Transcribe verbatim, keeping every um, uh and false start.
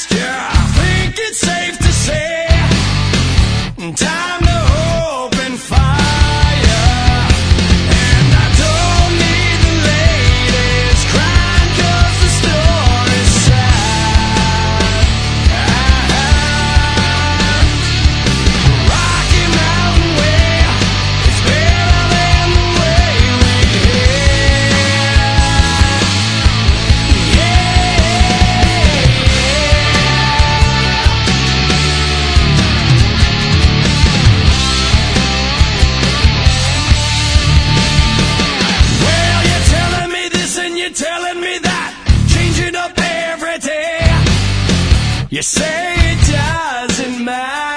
Yeah, I think it's safe to say, time to open fire. And I don't need the ladies crying 'cause the story's sad. Rocky Mountain Way is better than the way we head. Well, you're telling me this and you're telling me that, changing up every day. You say it doesn't matter.